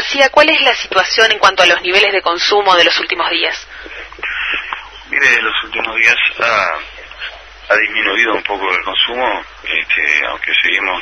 García, ¿cuál es la situación en cuanto a los niveles de consumo de los últimos días? Mire, en los últimos días ha disminuido un poco el consumo, aunque seguimos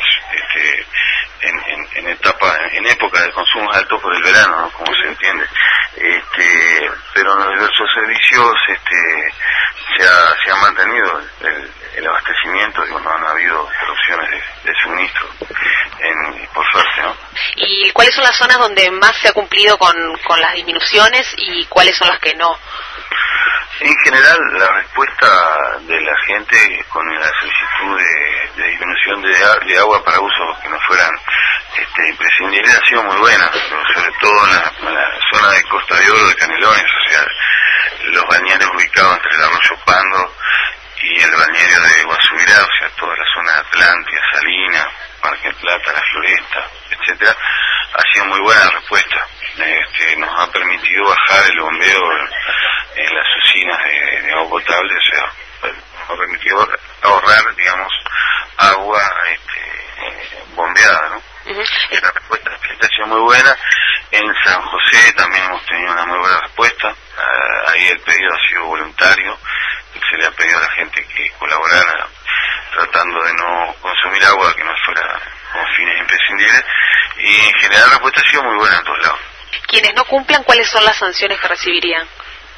en época de consumo alto por el verano, ¿no? Como se entiende, pero en los diversos servicios se ha mantenido el abastecimiento, digo, no han habido interrupciones de suministro, por suerte, ¿no? ¿Y cuáles son las zonas donde más se ha cumplido con las disminuciones y cuáles son las que no? En general, la respuesta de la gente con la solicitud de disminución de agua para usos que no fueran imprescindibles ha sido muy buena, sobre todo en la zona de Costa de Oro, de Canelones, o sea, los balnearios ubicados entre el arroyo Pando y el balneario de Guasubirá, o sea, toda la zona de Atlántida, Salinas, Parque Plata, La Floresta, etcétera, ha sido muy buena la respuesta. Nos ha permitido bajar el bombeo en las usinas de agua potable, o sea, nos ha permitido ahorrar, digamos, agua bombeada, ¿no? La respuesta ha sido muy buena. En San José también hemos tenido una muy buena respuesta. Ahí el pedido ha sido voluntario, se le ha pedido a la gente que colaborara tratando de no consumir agua que no fuera con fines imprescindibles, y en general la respuesta ha sido muy buena en todos lados. Quienes no cumplan, ¿cuáles son las sanciones que recibirían?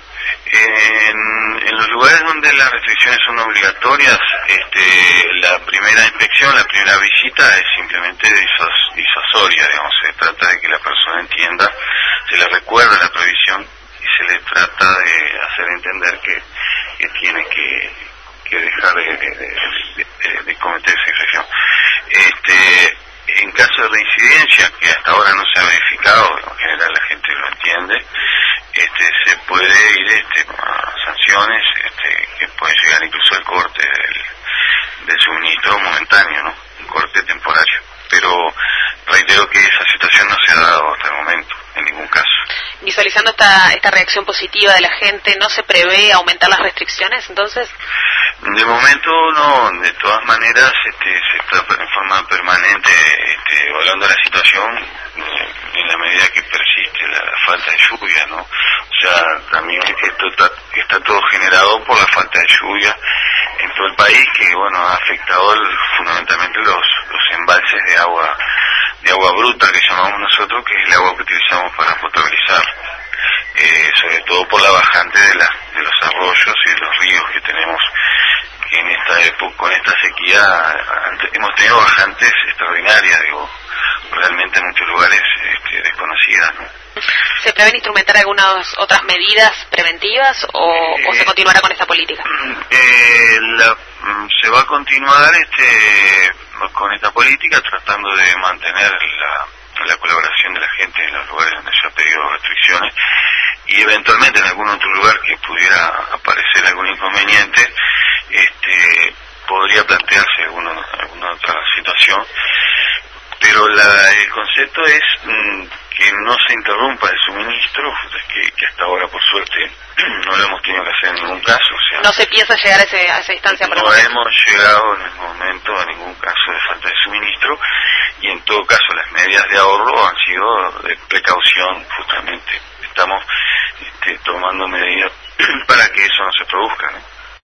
En los lugares donde las restricciones son obligatorias, la primera inspección, la primera visita es simplemente disuasoria, digamos, se trata de que la persona entienda, se le recuerda la prohibición y se le trata de hacer entender que tiene que dejar de cometer esa infracción. En caso de reincidencia, que hasta ahora no se ha verificado, en general la gente lo entiende, se puede ir a sanciones que pueden llegar incluso al corte del suministro momentáneo, ¿no? Un corte temporario. Pero reitero que esa situación no se ha dado hasta el momento, en ningún caso. Visualizando esta reacción positiva de la gente, ¿no se prevé aumentar las restricciones entonces? De momento no, de todas maneras se está en forma permanente evaluando la situación en la medida que persiste la falta de lluvia, ¿no? O sea, también esto está todo generado por la falta de lluvia en todo el país, que bueno, ha afectado fundamentalmente los embalses de agua bruta que llamamos nosotros, que es el agua que utilizamos para potabilizar, sobre todo por la bajante de los arroyos y de los ríos que tenemos, que en esta época, con esta sequía, hemos tenido bajantes extraordinarias, digo, realmente en muchos lugares desconocidas, ¿no? ¿Se prevén instrumentar algunas otras medidas preventivas o se continuará con esta política? Se va a continuar con esta política, tratando de mantener la colaboración de la gente en los lugares donde se ha pedido restricciones, y eventualmente en algún otro lugar que pudiera aparecer algún inconveniente, podría plantearse alguna otra situación, pero el concepto es que no se interrumpa el suministro, que hasta ahora por suerte no lo hemos tenido que hacer en ningún caso. O sea, no se piensa llegar a esa instancia. No hemos llegado en el momento a ningún caso de falta de suministro, y en todo caso las medidas de ahorro han sido de precaución, justamente. Estamos tomando medidas para que eso no se produzca, ¿no?